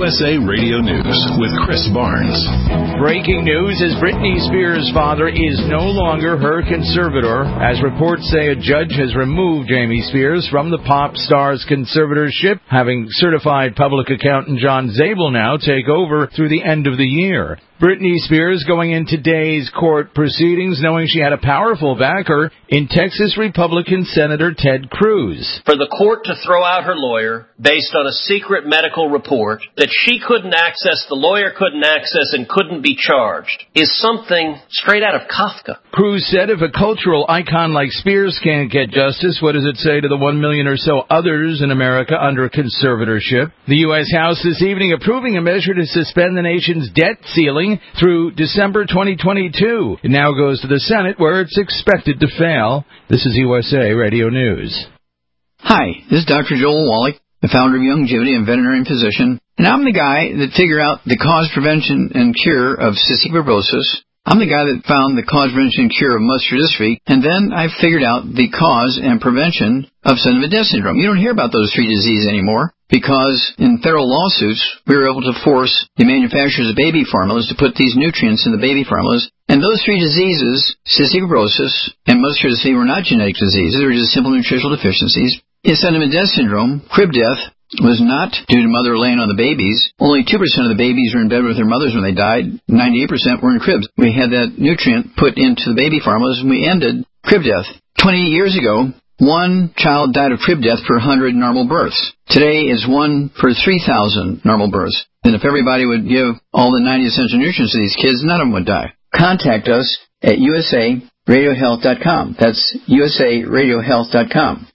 USA Radio News with Chris Barnes. Breaking news as Britney Spears' father is no longer her conservator, as reports say a judge has removed Jamie Spears from the pop star's conservatorship, having certified public accountant John Zabel now take over through the end of the year. Britney Spears going in today's court proceedings knowing she had a powerful backer in Texas Republican Senator Ted Cruz. For the court to throw out her lawyer based on a secret medical report that she couldn't access, the lawyer couldn't access, and couldn't be charged is something straight out of Kafka. Cruz said if a cultural icon like Spears can't get justice, what does it say to the 1 million or so others in America under conservatorship? The U.S. House this evening approving a measure to suspend the nation's debt ceiling through December 2022. It now goes to the Senate, where it's expected to fail. This is USA Radio News. Hi, this is Dr. Joel Wallach, the founder of Youngevity and veterinarian physician, and I'm the guy that figured out the cause, prevention, and cure of cystic fibrosis. I'm the guy that found the cause, prevention, and cure of muscular dystrophy, and then I figured out the cause and prevention of Sennenfeld syndrome. You don't hear about those three diseases anymore because in federal lawsuits, we were able to force the manufacturers of baby formulas to put these nutrients in the baby formulas. And those three diseases, cystic fibrosis and muscular dystrophy, were not genetic diseases. They were just simple nutritional deficiencies. In Sennenfeld syndrome, crib death was not due to mother laying on the babies. Only 2% of the babies were in bed with their mothers when they died. 98% were in cribs. We had that nutrient put into the baby formulas, and we ended crib death. 28 years ago, one child died of crib death per 100 normal births. Today is 1 per 3,000 normal births. And if everybody would give all the 90 essential nutrients to these kids, none of them would die. Contact us at usaradiohealth.com. That's usaradiohealth.com.